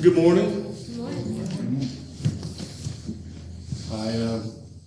Good morning. Good morning. I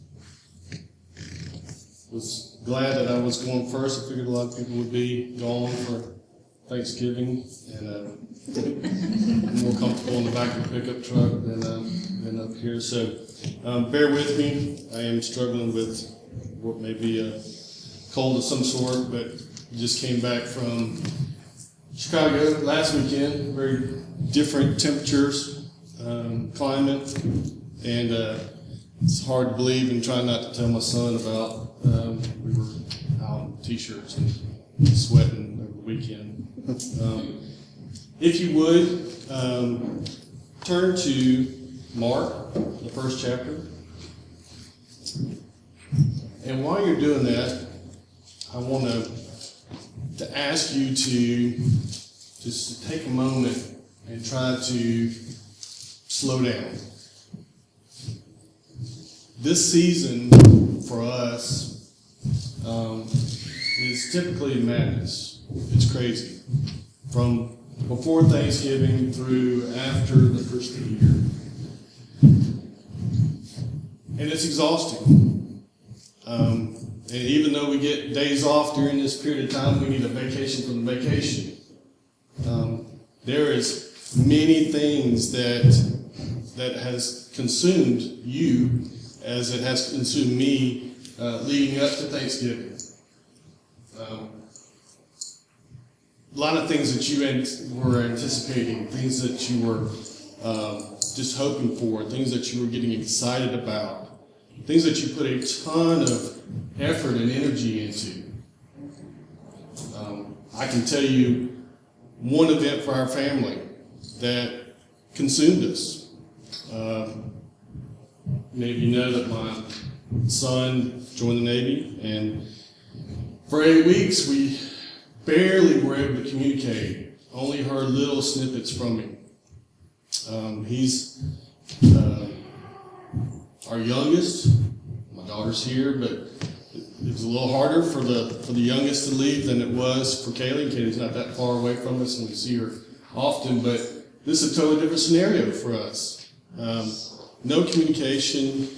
was glad that I was going first. I figured a lot of people would be gone for Thanksgiving, and I'm more comfortable in the back of the pickup truck than up here. So bear with me. I am struggling with what may be a cold of some sort, but just came back from Chicago last weekend. Very different temperatures, climate, and it's hard to believe, and try not to tell my son about. We were out in t-shirts and sweating over the weekend. If you would, turn to Mark, the first chapter. And while you're doing that, I want to ask you to just take a moment and try to slow down. This season for us is typically madness. It's crazy. From before Thanksgiving through after the first of the year. And it's exhausting. And even though we get days off during this period of time, we need a vacation from the vacation. There is many things that has consumed you as it has consumed me leading up to Thanksgiving. A lot of things that you were anticipating, things that you were just hoping for, things that you were getting excited about, things that you put a ton of effort and energy into. I can tell you one event for our family that consumed us. Many of you know that my son joined the Navy, and for 8 weeks we barely were able to communicate, only heard little snippets from him. He's our youngest. My daughter's here, but it was a little harder for the youngest to leave than it was for Kaylee. Kaylee's not that far away from us, and we see her often, but this is a totally different scenario for us. No communication,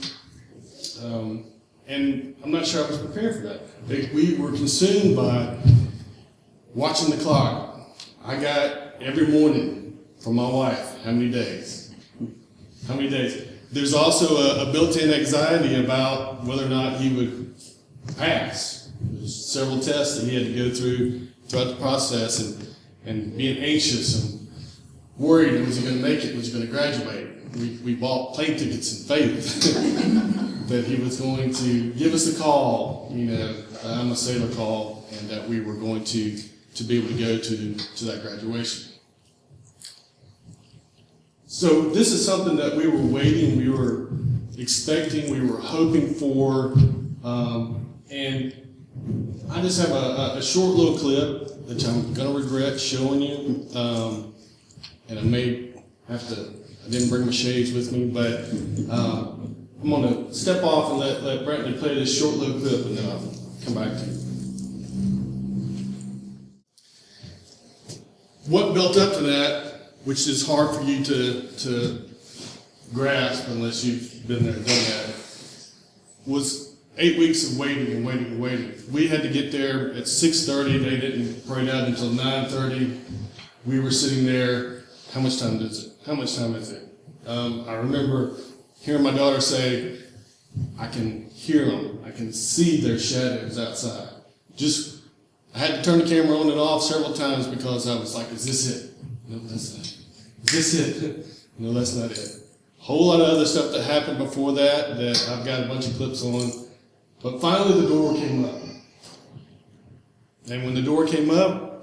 and I'm not sure I was prepared for that. We were consumed by watching the clock. I got every morning from my wife, how many days? How many days? There's also a built-in anxiety about whether or not he would pass. There's several tests that he had to go through throughout the process, and being anxious and worried, was he going to make it? Was he going to graduate? We bought plane tickets in faith that he was going to give us a call, I'm a sailor call, and that we were going to be able to go to that graduation. So this is something that we were waiting, we were expecting, we were hoping for, and I just have a short little clip that I'm going to regret showing you, and I may have to, I didn't bring my shades with me, but I'm going to step off and let Brantley play this short little clip, and then I'll come back to you. What built up to that, which is hard for you to grasp unless you've been there and done that, was 8 weeks of waiting and waiting and waiting. We had to get there at 6:30. They didn't parade out until 9:30. We were sitting there. How much time is it? How much time is it? I remember hearing my daughter say, I can hear them. I can see their shadows outside. I had to turn the camera on and off several times because I was like, is this it? No, that's not it. Is this it? No, that's not it. Whole lot of other stuff that happened before that I've got a bunch of clips on. But finally the door came up. And when the door came up,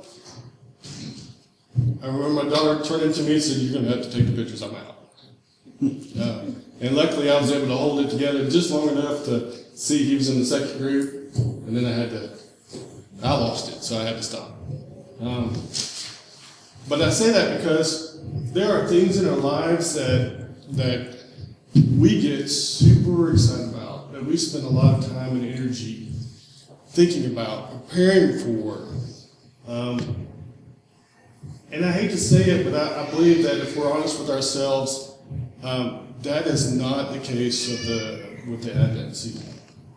I remember my daughter turned to me and said, you're going to have to take the pictures, I'm out. And luckily I was able to hold it together just long enough to see he was in the second group, and then I lost it, so I had to stop. But I say that because there are things in our lives that we get super excited about, that we spend a lot of time and energy thinking about, preparing for. And I hate to say it, but I believe that if we're honest with ourselves, that is not the case with the Advent season.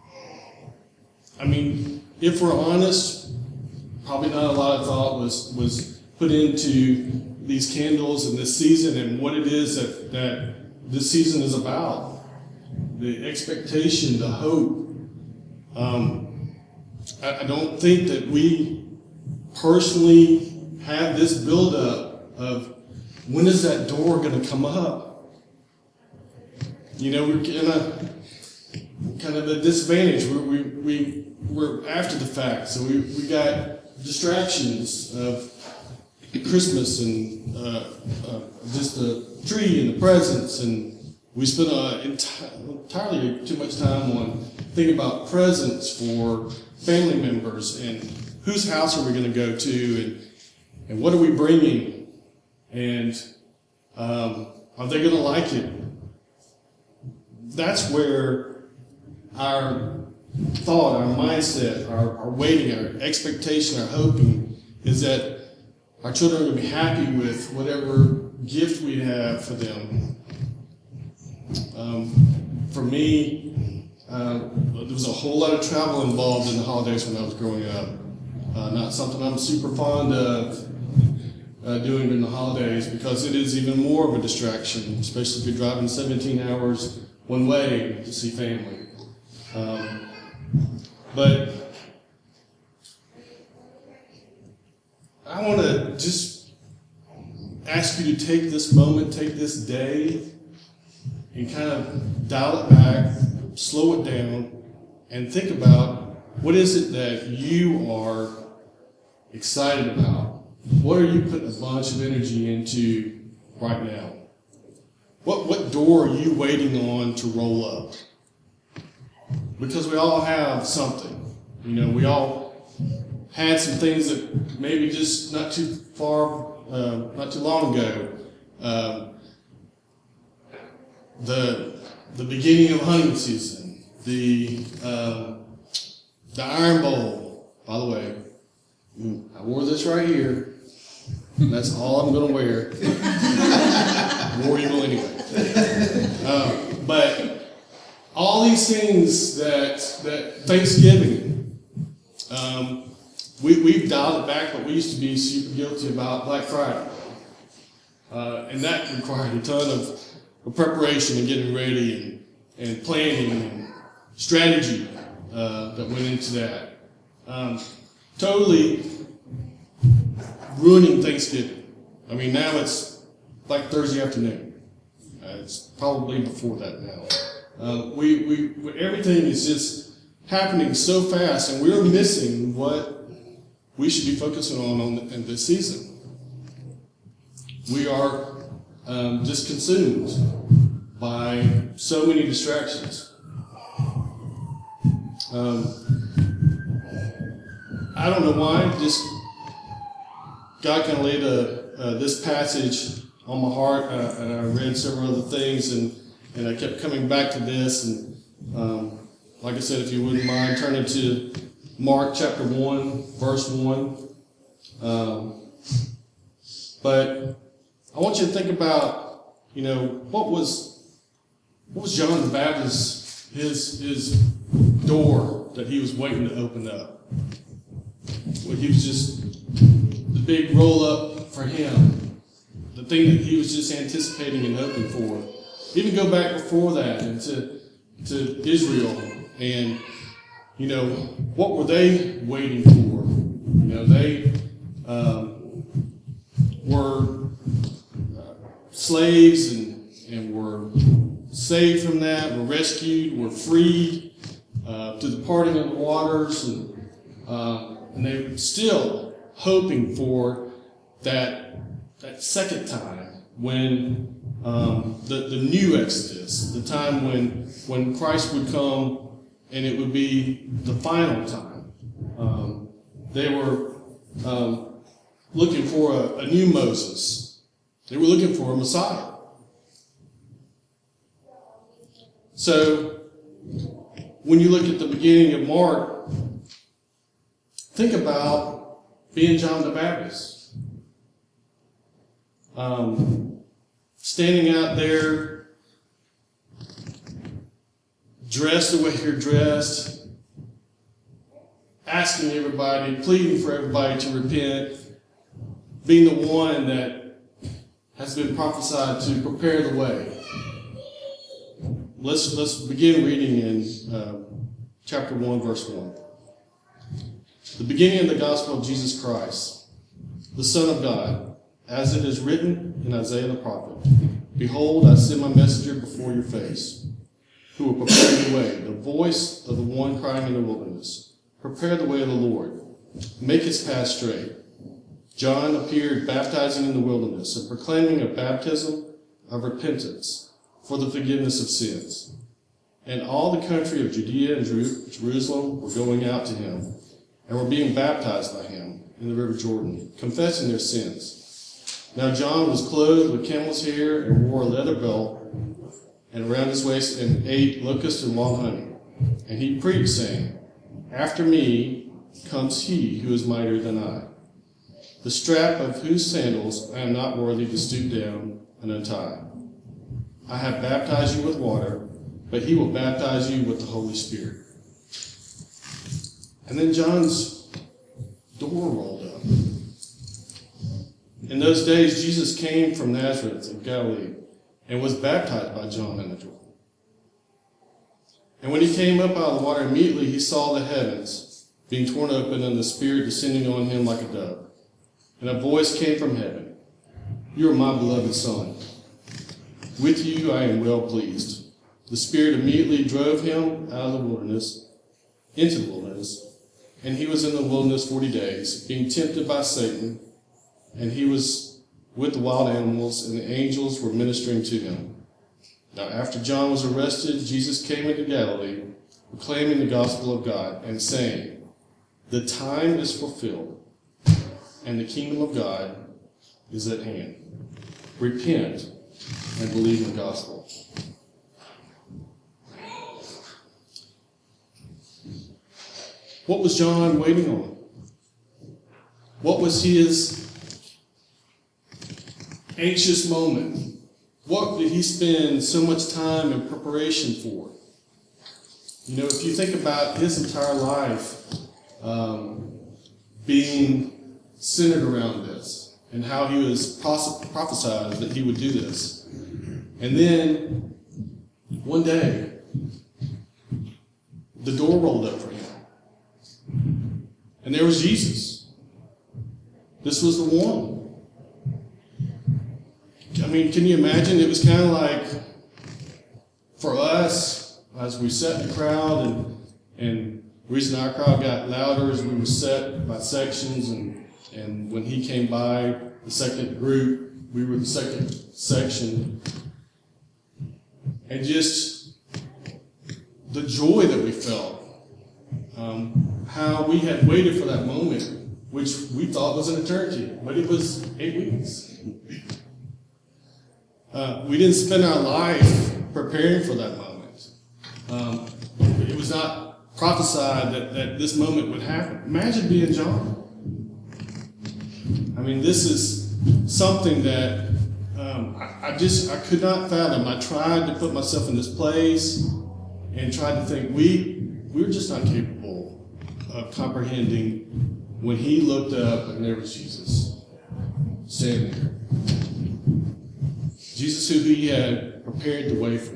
I mean, if we're honest, probably not a lot of thought was put into these candles and this season and what it is that this season is about. The expectation, the hope. I don't think that we personally have this buildup of when is that door going to come up? You know, we're in a kind of a disadvantage. We're after the fact, so we got distractions of Christmas and just the tree and the presents, and we spend entirely too much time on thinking about presents for family members and whose house are we going to go to and what are we bringing, and are they going to like it? That's where our thought, our mindset, our waiting, our expectation, our hoping is that our children are going to be happy with whatever gift we have for them. For me, there was a whole lot of travel involved in the holidays when I was growing up. Not something I'm super fond of doing during the holidays because it is even more of a distraction, especially if you're driving 17 hours one way to see family. But I want to just ask you to take this moment, take this day, and kind of dial it back, slow it down, and think about what is it that you are excited about? What are you putting a bunch of energy into right now? What door are you waiting on to roll up? Because we all have something. You know, we all had some things that maybe just not too long ago. The beginning of hunting season, the Iron Bowl. By the way, I wore this right here. And that's all I'm going to wear. War Eagle anyway. But all these things that Thanksgiving, we've dialed it back, but we used to be super guilty about Black Friday. And that required a ton of preparation and getting ready and planning and strategy that went into that. Totally ruining Thanksgiving. I mean, now it's like Thursday afternoon. It's probably before that now. Everything is just happening so fast, and we're missing what we should be focusing on in this season. We are just consumed by so many distractions. I don't know why, just God kind of laid this passage on my heart, and I read several other things, and I kept coming back to this. And like I said, if you wouldn't mind turning to Mark chapter 1, verse 1. But I want you to think about, you know, what was John the Baptist, his door that he was waiting to open up? Well, he was just the big roll up for him, the thing that he was just anticipating and hoping for. Even go back before that and to Israel, and you know, what were they waiting for? You know, they were slaves and were saved from that, were rescued, were freed to the parting of the waters, and they were still hoping for that second time when the new Exodus, the time when Christ would come and it would be the final time. They were looking for a new Moses. They were looking for a Messiah. So when you look at the beginning of Mark, think about being John the Baptist. standing out there, dressed the way you're dressed, asking everybody, pleading for everybody to repent, being the one that has been prophesied to prepare the way. Let's begin reading in chapter 1, verse 1. The beginning of the gospel of Jesus Christ, the Son of God, as it is written in Isaiah the prophet, Behold, I send my messenger before your face, who will prepare your way, the voice of the one crying in the wilderness. Prepare the way of the Lord, make his path straight. John appeared baptizing in the wilderness and proclaiming a baptism of repentance for the forgiveness of sins. And all the country of Judea and Jerusalem were going out to him and were being baptized by him in the river Jordan, confessing their sins. Now John was clothed with camel's hair and wore a leather belt and around his waist and ate locusts and wild honey. And he preached, saying, After me comes he who is mightier than I, the strap of whose sandals I am not worthy to stoop down and untie. I have baptized you with water, but he will baptize you with the Holy Spirit. And then John's door rolled up. In those days, Jesus came from Nazareth of Galilee and was baptized by John in the Jordan. And when he came up out of the water, immediately he saw the heavens being torn open and the Spirit descending on him like a dove. And a voice came from heaven, You are my beloved Son. With you I am well pleased. The Spirit immediately drove him out of the wilderness, into the wilderness, and he was in the wilderness 40 days, being tempted by Satan, and he was with the wild animals, and the angels were ministering to him. Now after John was arrested, Jesus came into Galilee, proclaiming the gospel of God, and saying, The time is fulfilled, and the kingdom of God is at hand. Repent and believe in the gospel. What was John waiting on? What was his anxious moment? What did he spend so much time in preparation for? You know, if you think about his entire life being centered around this and how he was prophesied that he would do this. And then one day, the door rolled up for him. And there was Jesus. This was the one. I mean, can you imagine? It was kind of like, for us, as we sat in the crowd, and the reason our crowd got louder is we were set by sections, and when he came by, the second group, we were the second section. And just the joy that we felt, how we had waited for that moment, which we thought was an eternity, but it was 8 weeks. We didn't spend our life preparing for that moment. It was not prophesied that this moment would happen. Imagine being John. I mean, this is something that I could not fathom. I tried to put myself in this place and tried to think we're just not capable of comprehending when he looked up and there was Jesus standing there. Jesus who he had prepared the way for.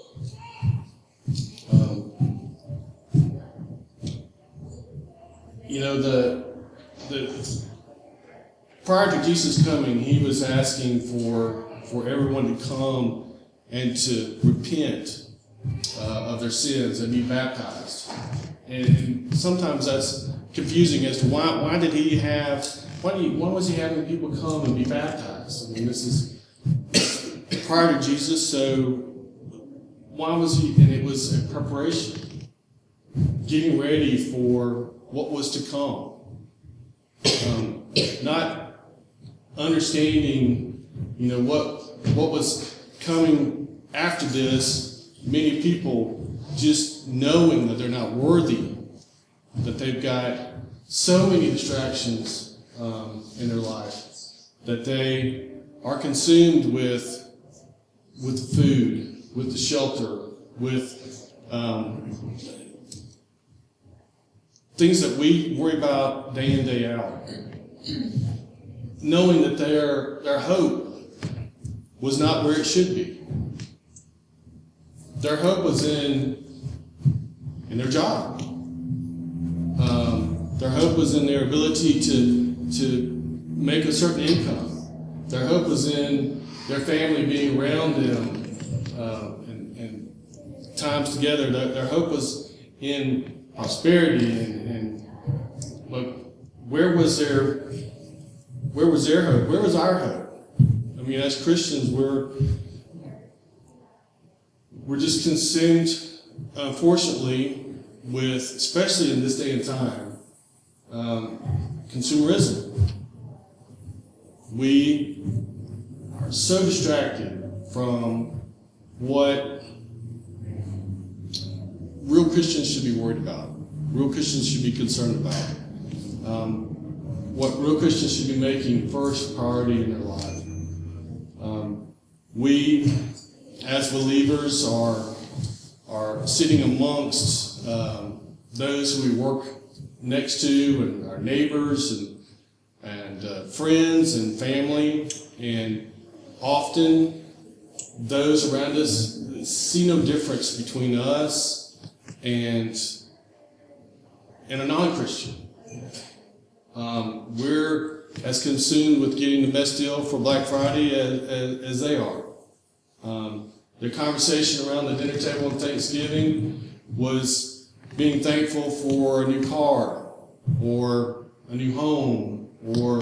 You know, the prior to Jesus coming, he was asking for everyone to come and to repent of their sins and be baptized. And sometimes that's confusing as to why was he having people come and be baptized? I mean, this is prior to Jesus, so why was he? And it was a preparation, getting ready for what was to come. Not understanding, you know, what was coming after this. Many people just knowing that they're not worthy, that they've got so many distractions in their life, that they are consumed with food, with the shelter, with things that we worry about day in, day out, knowing that their hope was not where it should be. Their hope was in their job. Their hope was in their ability to make a certain income. Their hope was in their family being around them and times together. Their hope was in prosperity but where was their hope? Where was our hope? I mean, as Christians, we're just consumed, unfortunately, with, especially in this day and time, consumerism. We are so distracted from what real Christians should be worried about, real Christians should be concerned about, what real Christians should be making first priority in their life. We, as believers, are sitting amongst those who we work next to, and our neighbors and friends and family, and often those around us see no difference between us and a non-Christian. We're as consumed with getting the best deal for Black Friday as they are. The conversation around the dinner table on Thanksgiving was being thankful for a new car, or a new home, or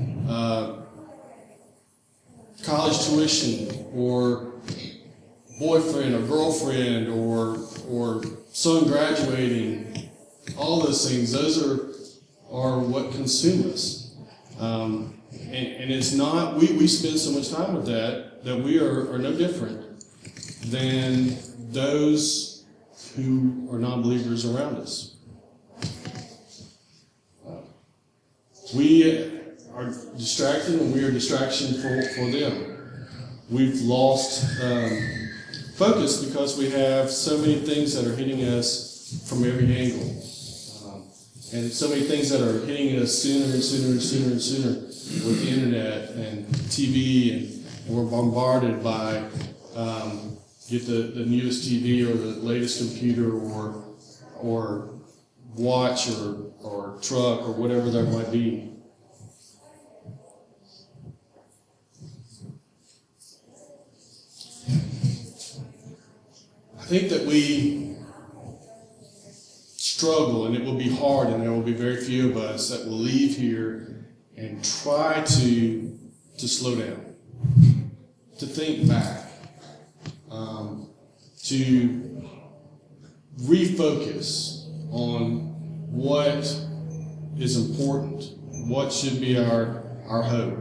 college tuition, or boyfriend or girlfriend, or son graduating. All those things, those are what consume us. And it's not, we spend so much time with that we are no different than those who are non-believers around us. We are distracted, and we are distraction for them. We've lost focus because we have so many things that are hitting us from every angle. And so many things that are hitting us sooner and sooner and sooner and sooner with the internet and TV, and we're bombarded by get the newest TV or the latest computer or watch or truck or whatever there might be. I think that we struggle, and it will be hard, and there will be very few of us that will leave here and try to slow down, to think back, to refocus on what is important, what should be our hope.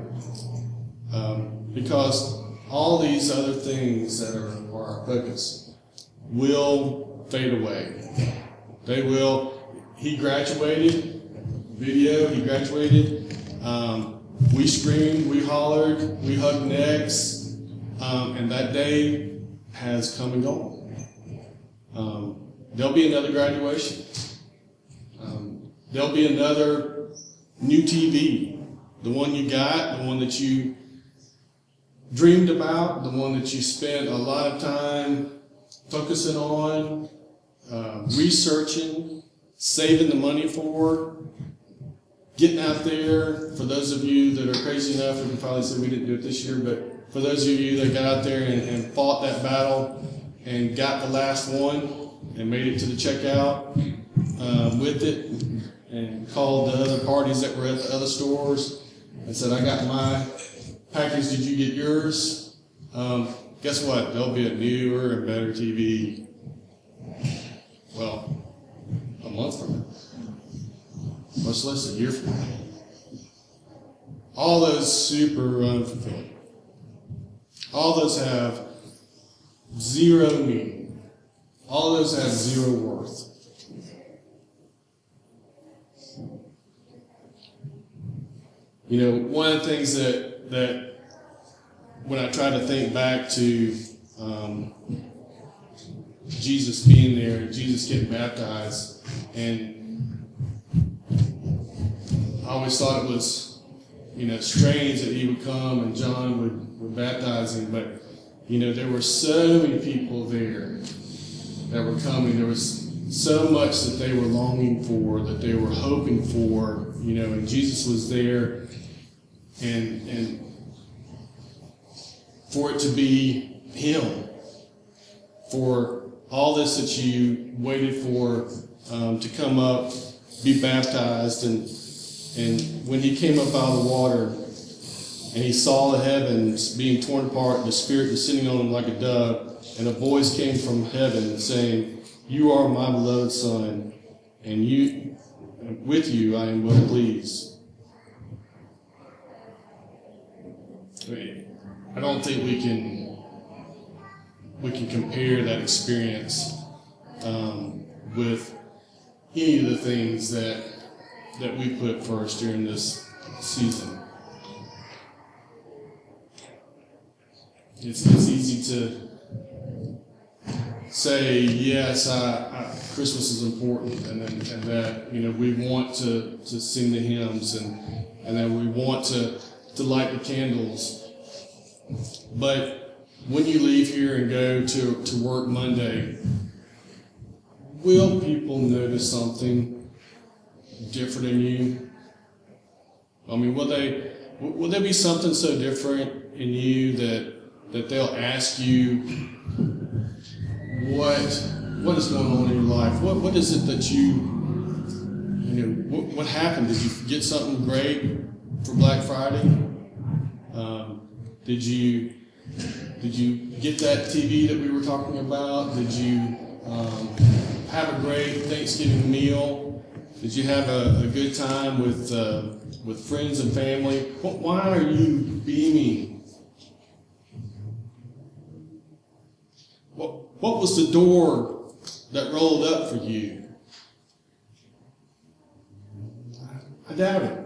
Because all these other things that are our focus will fade away. They will. He graduated, he graduated. We screamed, we hollered, we hugged necks, and that day has come and gone. There'll be another graduation. There'll be another new TV, the one you got, the one that you dreamed about, the one that you spent a lot of time focusing on, researching, saving the money for, getting out there. For those of you that are crazy enough, we can probably say we didn't do it this year, but for those of you that got out there and fought that battle and got the last one and made it to the checkout with it, and called the other parties that were at the other stores and said, I got my package, did you get yours? Guess what? There'll be a newer and better TV, well, a month from now, much less a year from now. All those super unfulfilling. All those have zero meaning. All those have zero worth. You know, one of the things that when I try to think back to Jesus being there, Jesus getting baptized, and I always thought it was, strange that he would come and John would baptize him, but, there were so many people there that were coming. There was so much that they were longing for, that they were hoping for, and Jesus was there, and for it to be him, for all this that you waited for to come up, be baptized, and when he came up out of the water and he saw the heavens being torn apart, the Spirit descending on him like a dove, and a voice came from heaven saying, "You are my beloved Son, and with you I am well pleased." I don't think we can compare that experience with any of the things that we put first during this season. It's easy to say, yes, Christmas is important, and that we want to sing the hymns, and that we want to light the candles. But when you leave here and go to work Monday, will people notice something different in you? I mean, will there be something so different in you that they'll ask you, what is going on in your life? What is it that what happened? Did you get something great for Black Friday? Did you get that TV that we were talking about? Did you have a great Thanksgiving meal? Did you have a good time with friends and family? Why are you beaming? What was the door that rolled up for you? I doubt it.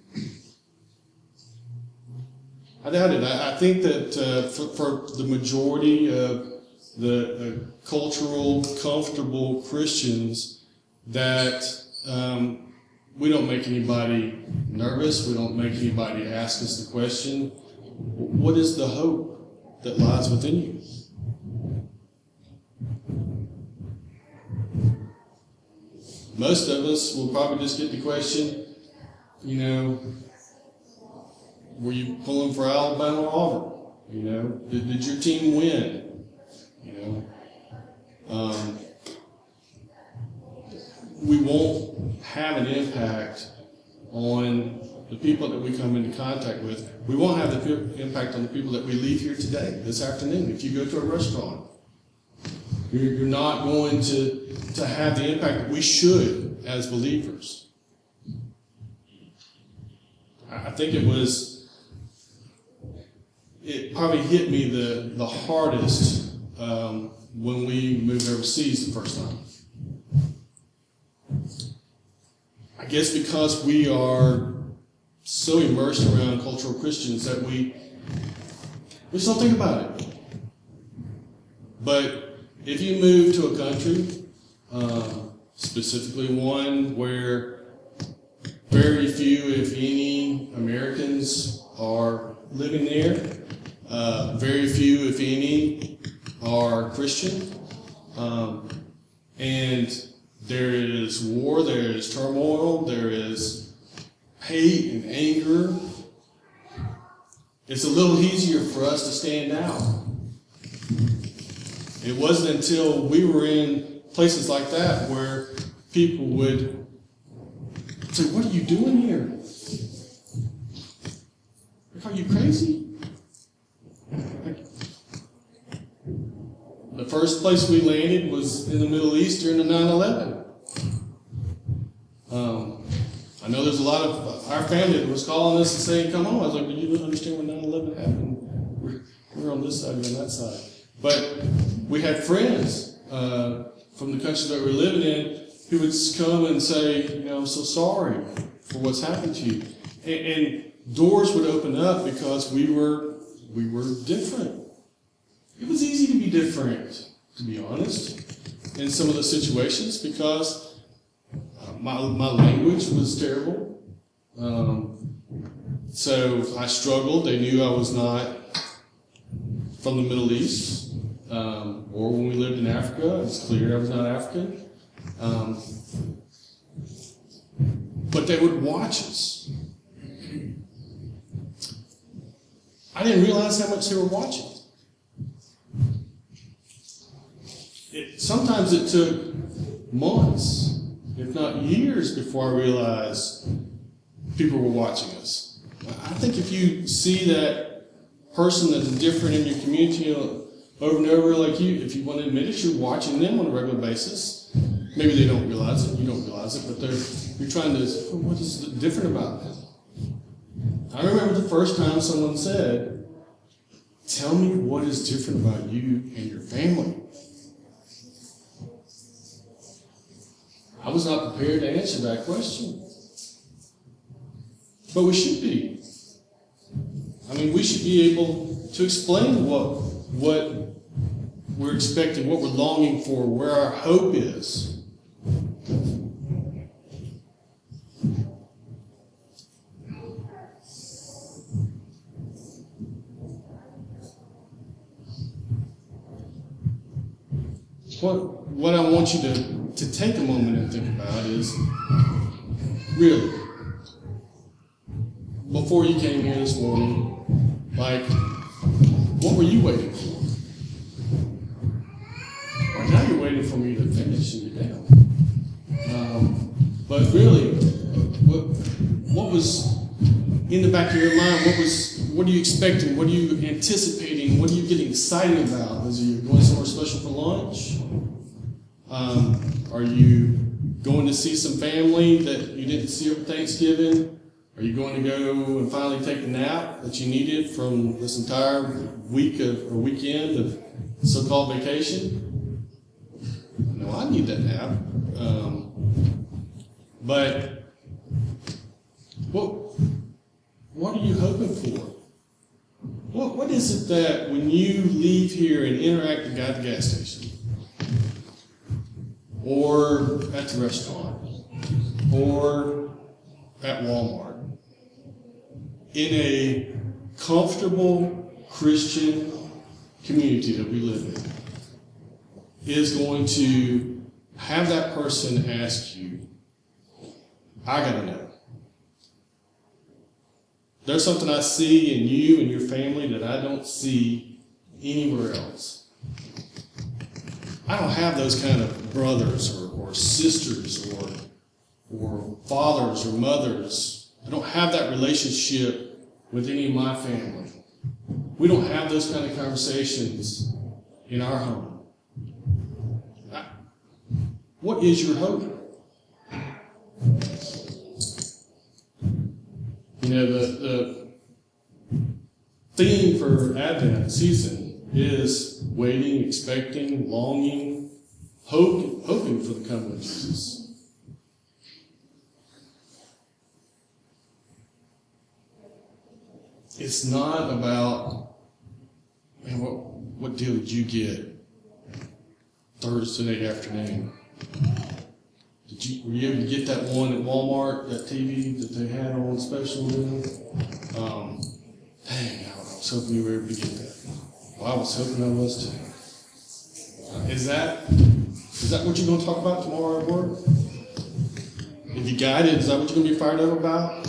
I think that for the majority of the cultural, comfortable Christians, that we don't make anybody nervous. We don't make anybody ask us the question, what is the hope that lies within you? Most of us will probably just get the question, were you pulling for Alabama or Auburn? Did your team win? We won't have an impact on the people that we come into contact with. We won't have the impact on the people that we leave here today, this afternoon. If you go to a restaurant, you're not going to have the impact that we should as believers. I think it probably hit me the hardest when we moved overseas the first time. I guess because we are so immersed around cultural Christians that we just don't think about it. But if you move to a country, specifically one where very few, if any, Americans are living there, very few, if any, are Christian, and there is war, there is turmoil, there is hate and anger. It's a little easier for us to stand out. It wasn't until we were in places like that where people would say, "What are you doing here? Are you crazy?" The first place we landed was in the Middle East during the 9/11. I know there's a lot of our family that was calling us and saying, "Come on." I was like, "Do you understand when 9/11 happened? We're on this side, you're on that side." But we had friends from the country that we're living in who would come and say, "I'm so sorry for what's happened to you." And doors would open up because we were we were different. It was easy to be different, to be honest, in some of the situations because my language was terrible. So I struggled. They knew I was not from the Middle East, or when we lived in Africa, it was clear I was not African. But they would watch us. I didn't realize how much they were watching. Sometimes it took months, if not years, before I realized people were watching us. I think if you see that person that's different in your community over and over like you, if you want to admit it, you're watching them on a regular basis. Maybe they don't realize it, you don't realize it, but you're trying to, what is different about them? I remember the first time someone said, "Tell me what is different about you and your family." I was not prepared to answer that question. But we should be. I mean, we should be able to explain what we're expecting, what we're longing for, where our hope is. What I want you to take a moment and think about is, really, before you came here this morning, like, what were you waiting for? Well, now you're waiting for me to finish and get down. But really, what was in the back of your mind? What are you expecting? What are you anticipating? What are you getting excited about? Is you going somewhere special for lunch? Are you going to see some family that you didn't see over Thanksgiving? Are you going to go and finally take the nap that you needed from this entire week or weekend of so-called vacation? No, I need that nap. But what are you hoping for? What is it that when you leave here and interact with the guy at the gas station, or at the restaurant, or at Walmart, in a comfortable Christian community that we live in, is going to have that person ask you, "I gotta know. There's something I see in you and your family that I don't see anywhere else. I don't have those kind of brothers or sisters or fathers or mothers. I don't have that relationship with any of my family. We don't have those kind of conversations in our home. What is your hope?" You know, the theme for Advent season is waiting, expecting, longing, hoping for the coming of Jesus. It's not about, man, what deal did you get Thursday afternoon? Were you able to get that one at Walmart, that TV that they had on special then? Dang, I was hoping you were able to get that. Well, I was hoping I was too. Is that what you're going to talk about tomorrow at work? If you got it, is that what you're going to be fired up about?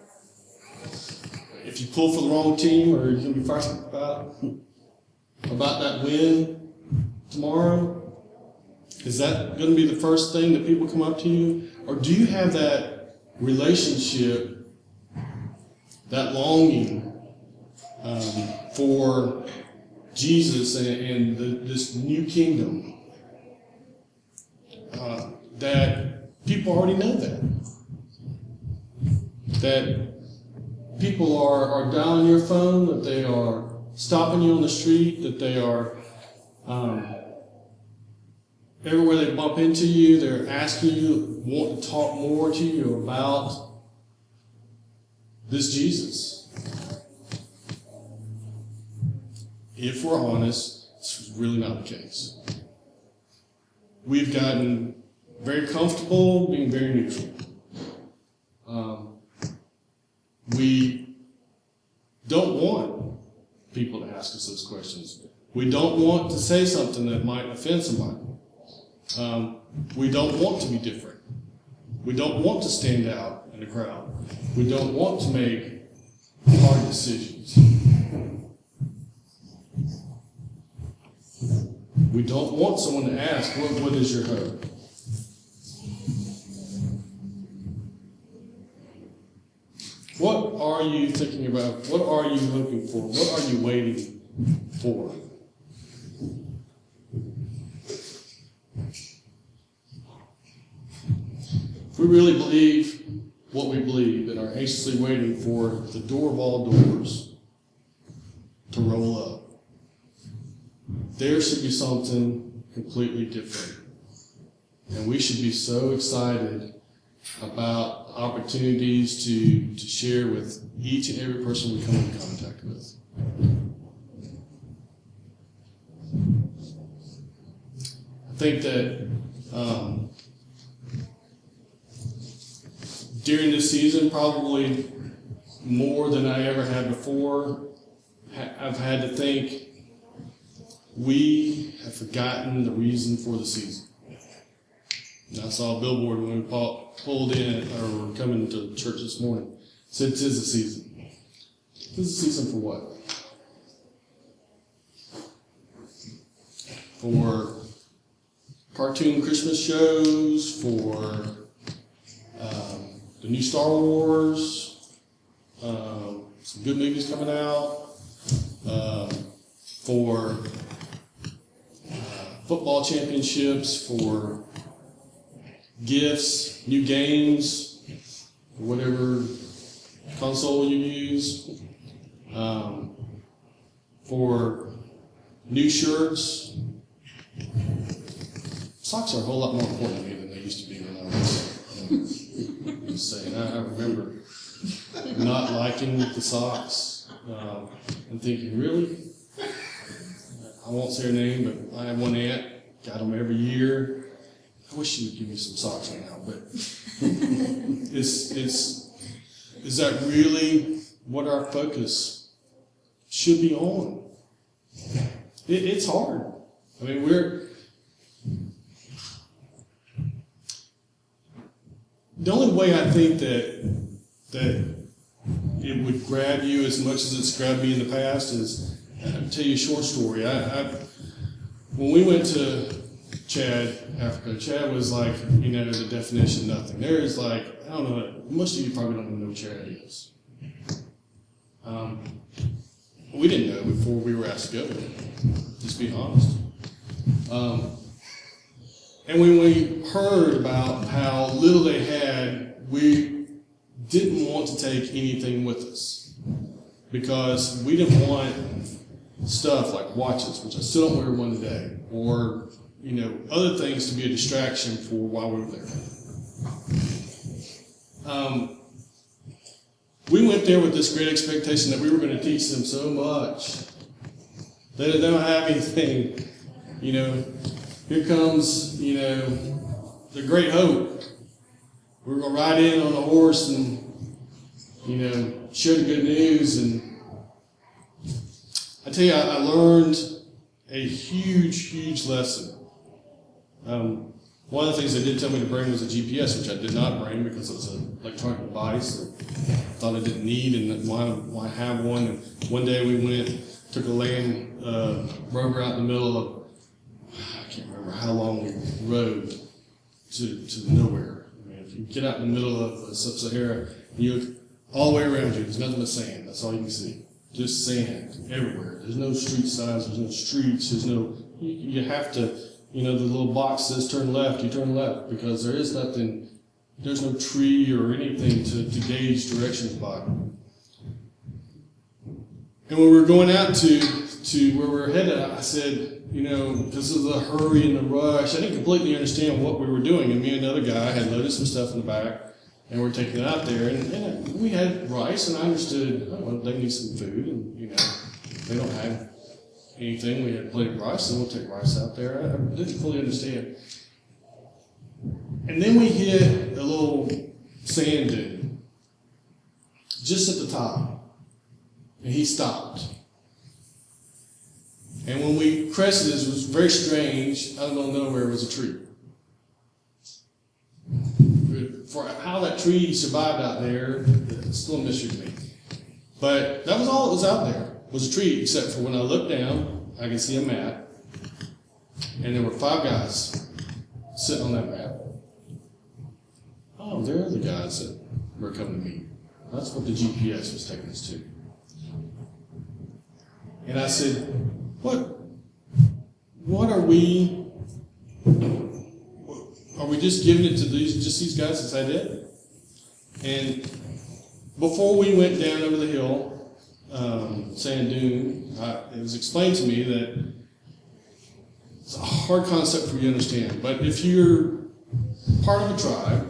If you pull for the wrong team, or you're going to be fired up about that win tomorrow? Is that going to be the first thing that people come up to you? Or do you have that relationship, that longing for Jesus and this new kingdom? That people already know that people are dialing your phone, that they are stopping you on the street, that they are everywhere they bump into you, they're asking you, want to talk more to you about this Jesus. if we're honest, it's really not the case. We've gotten very comfortable being very neutral. We don't want people to ask us those questions. We don't want to say something that might offend somebody. We don't want to be different. We don't want to stand out in the crowd. We don't want to make hard decisions. We don't want someone to ask, what is your hope? What are you thinking about? What are you hoping for? What are you waiting for? If we really believe what we believe and are anxiously waiting for the door of all doors to roll up, there should be something completely different. And we should be so excited about opportunities to share with each and every person we come in contact with. I think that during this season, probably more than I ever had before, I've had to think we have forgotten the reason for the season. And I saw a billboard when we pulled in, or were coming to church this morning. It said, "'Tis the season." Tis the season for what? For cartoon Christmas shows, for the new Star Wars, some good movies coming out, for football championships, for gifts, new games, whatever console you use, for new shirts. Socks are a whole lot more important to me than they used to be when I was saying. I remember not liking the socks and thinking, really? I won't say her name, but I have one aunt, got them every year. I wish she would give me some socks right now, but is that really what our focus should be on? It's hard. I mean, the only way I think that it would grab you as much as it's grabbed me in the past is, I'll tell you a short story. When we went to Chad, Africa, Chad was like, the definition of nothing. There is like, I don't know, most of you probably don't even know what Chad is. We didn't know before we were asked to go, just being honest. And when we heard about how little they had, we didn't want to take anything with us because we didn't want stuff like watches, which I still don't wear one today, or other things to be a distraction for while we were there. We went there with this great expectation that we were going to teach them so much. They don't have anything, Here comes, the great hope. We're going to ride in on a horse and, share the good news. And I tell you, I learned a huge, huge lesson. One of the things they did tell me to bring was a GPS, which I did not bring because it was an electronic device that I thought I didn't need, and why have one. And one day we went, took a Land Rover out in the middle of, I can't remember how long we rode to nowhere. I mean, if you get out in the middle of Sahara, you look all the way around you, there's nothing but sand. That's all you can see. Just sand everywhere. There's no street signs, there's no streets, you have to, the little box says turn left, you turn left, because there is nothing, there's no tree or anything to gauge directions by. And when we were going out to where we were headed, I said, because of the hurry and the rush, I didn't completely understand what we were doing. And me and another guy had loaded some stuff in the back, and we're taking it out there. And we had rice, and I understood, they need some food, and, they don't have anything. We had plenty of rice, and we'll take rice out there. I didn't fully understand. And then we hit a little sand dune just at the top, and he stopped. And when we crested this, it was very strange. Out of nowhere was a tree. For how that tree survived out there, it's still a mystery to me. But that was all that was out there, was a tree, except for when I looked down, I could see a mat, and there were 5 guys sitting on that mat. Oh, they're the guys that were coming to meet. That's what the GPS was taking us to. And I said, what are we just giving it to these guys and say that? And before we went down over the hill, sand dune, it was explained to me that it's a hard concept for you to understand, but if you're part of a tribe,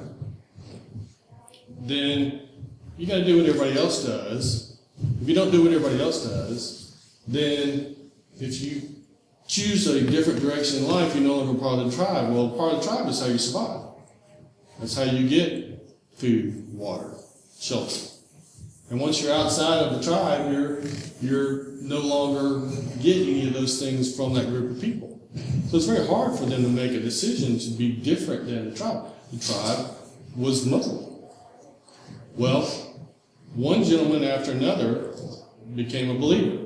then you got to do what everybody else does. If you don't do what everybody else does, then if you choose a different direction in life, you're no longer part of the tribe. Well, part of the tribe is how you survive. That's how you get food, water, shelter. And once you're outside of the tribe, you're no longer getting any of those things from that group of people. So it's very hard for them to make a decision to be different than the tribe. The tribe was Muslim. Well, one gentleman after another became a believer.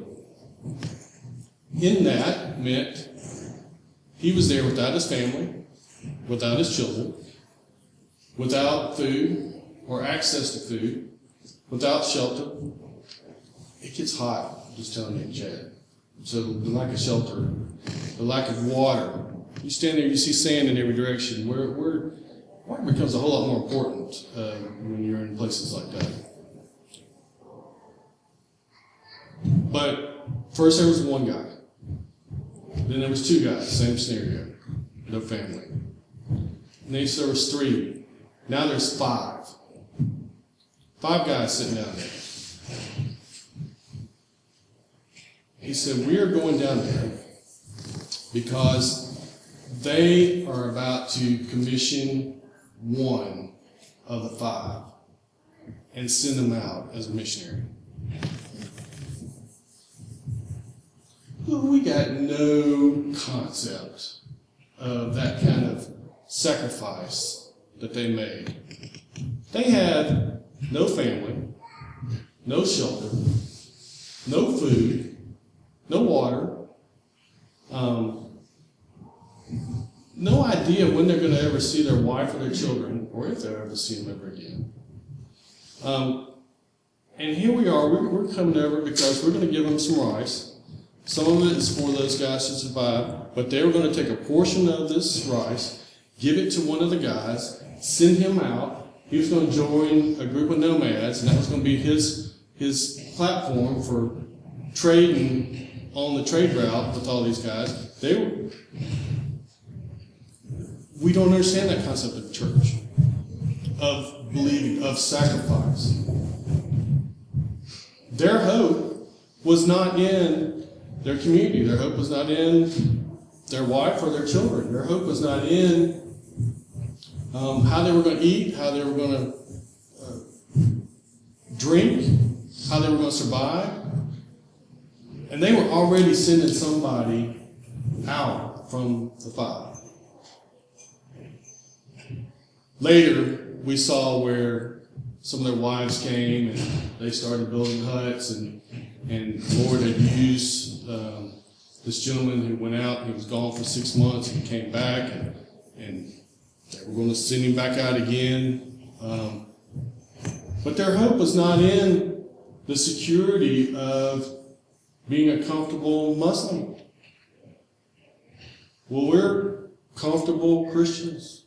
In that meant he was there without his family, without his children, without food or access to food, without shelter. It gets hot, I'm just telling you, Chad. So the lack of shelter, the lack of water. You stand there, you see sand in every direction. Water becomes a whole lot more important when you're in places like that. But first there was one guy. Then there was 2 guys, same scenario, no family. And then there was 3. Now there's 5. 5 guys sitting down there. He said, we are going down there because they are about to commission 1 of the 5 and send them out as a missionary. We got no concept of that kind of sacrifice that they made. They had no family, no shelter, no food, no water, no idea when they're going to ever see their wife or their children, or if they'll ever see them ever again. And here we are, we're coming over because we're going to give them some rice. Some of it is for those guys to survive, but they were going to take a portion of this rice, give it to one of the guys, send him out. He was going to join a group of nomads, and that was going to be his platform for trading on the trade route with all these guys. We don't understand that concept of church, of believing, of sacrifice. Their hope was not in their community. Their hope was not in their wife or their children. Their hope was not in how they were going to eat, how they were going to drink, how they were going to survive. And they were already sending somebody out from the 5. Later, we saw where some of their wives came and they started building huts, and the Lord had used this gentleman who went out. He was gone for 6 months and came back, and they were going to send him back out again. But their hope was not in the security of being a comfortable Muslim. Well, we're comfortable Christians.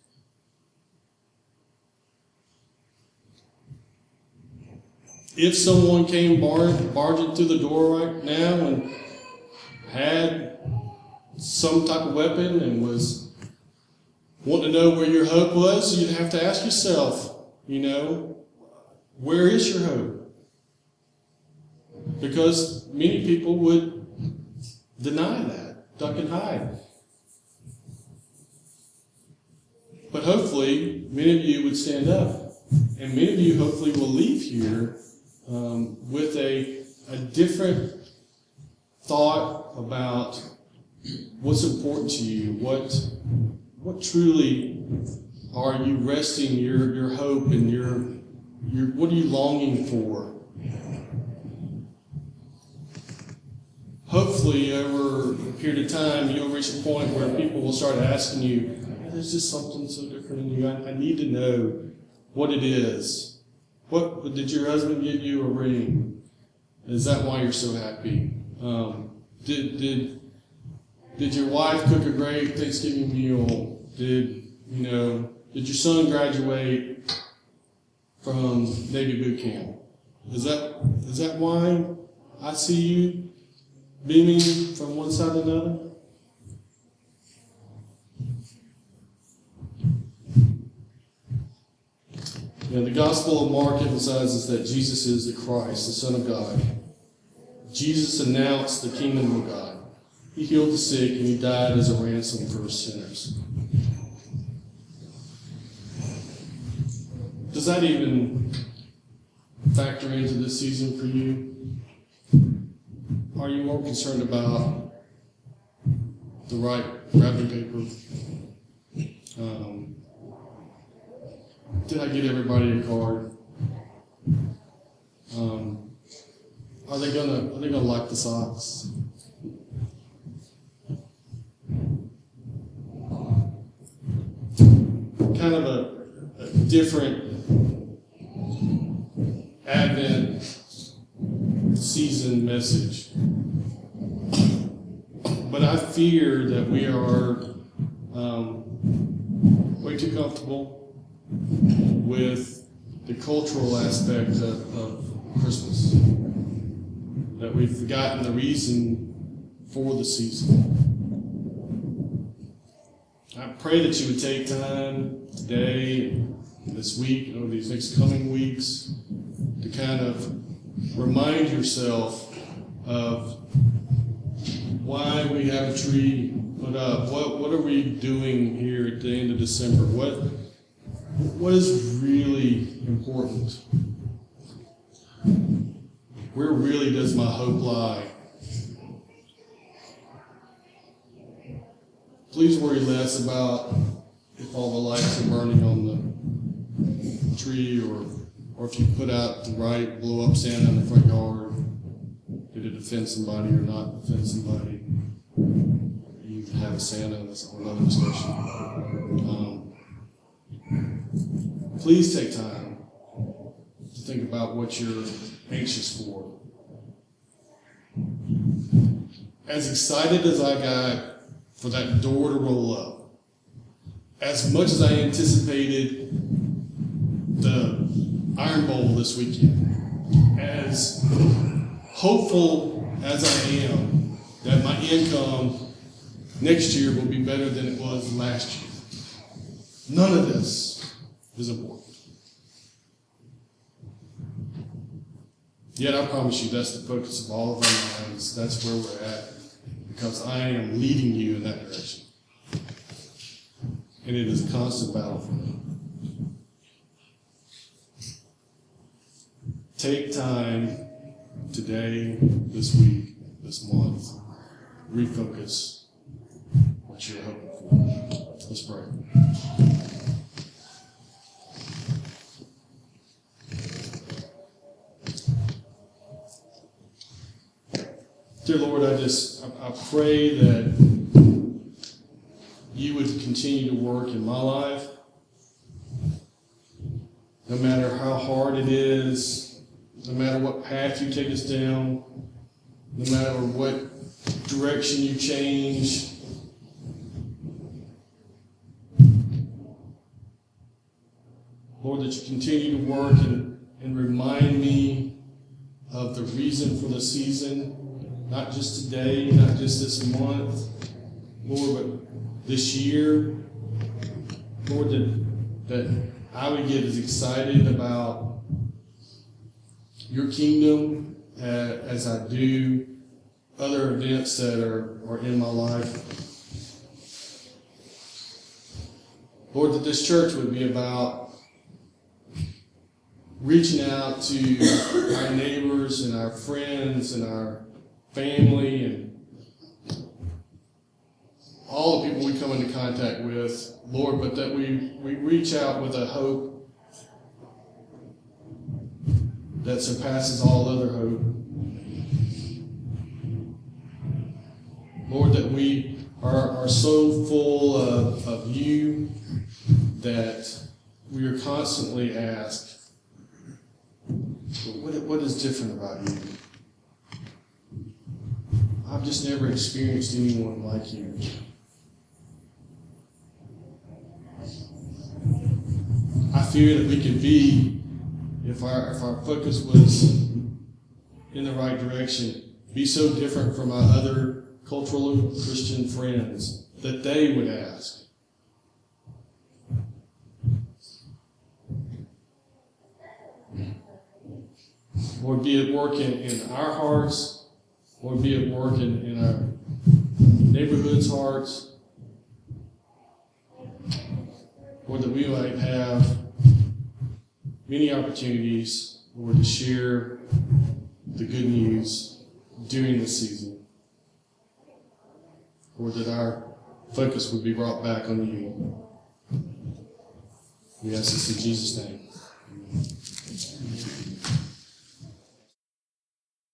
If someone came barging through the door right now and had some type of weapon and was wanting to know where your hope was, you'd have to ask yourself, where is your hope? Because many people would deny that, duck and hide. But hopefully, many of you would stand up, and many of you hopefully will leave here with a different thought about what's important to you, what truly are you resting your hope and your what are you longing for? Hopefully, over a period of time, you'll reach a point where people will start asking you, there's just something so different in you. I need to know what it is. What did your husband get you a ring? Is that why you're so happy? Did your wife cook a great Thanksgiving meal? Did your son graduate from Navy boot camp? Is that why I see you beaming from one side to another? The Gospel of Mark emphasizes that Jesus is the Christ, the Son of God. Jesus announced the kingdom of God. He healed the sick, and he died as a ransom for sinners. Does that even factor into this season for you? Are you more concerned about the right wrapping paper? Did I get everybody a card? Are they gonna like the socks? Kind of a different Advent season message. But I fear that we are way too comfortable with the cultural aspect of Christmas. That we've forgotten the reason for the season. I pray that you would take time today, this week, over these next coming weeks, to kind of remind yourself of why we have a tree put up. What are we doing here at the end of December? What is really important? Where really does my hope lie? Please worry less about if all the lights are burning on the tree or if you put out the right blow-up Santa in the front yard. Did it offend somebody or not offend somebody? You can have a Santa, that's a whole other discussion. Please take time to think about what you're anxious for. As excited as I got for that door to roll up, as much as I anticipated the Iron Bowl this weekend, as hopeful as I am that my income next year will be better than it was last year, none of this is important. Yet I promise you that's the focus of all of our minds. That's where we're at, because I am leading you in that direction. And it is a constant battle for me. Take time today, this week, this month, refocus what you're hoping for. Let's pray. Dear Lord, I pray that you would continue to work in my life, no matter how hard it is, no matter what path you take us down, no matter what direction you change. Lord, that you continue to work and remind me of the reason for the season. Not just today, not just this month, Lord, but this year. Lord, that I would get as excited about your kingdom as I do other events that are in my life. Lord, that this church would be about reaching out to our neighbors and our friends and our family and all the people we come into contact with, Lord, but that we reach out with a hope that surpasses all other hope. Lord, that we are so full of you that we are constantly asked, what is different about you? I've just never experienced anyone like you. I fear that we could be, if our focus was in the right direction, be so different from our other cultural Christian friends that they would ask, Lord, be at work in our hearts, Lord, be at work in our neighborhood's hearts, Lord, that we might have many opportunities, Lord, to share the good news during this season. Lord, that our focus would be brought back on you. We ask this in Jesus' name.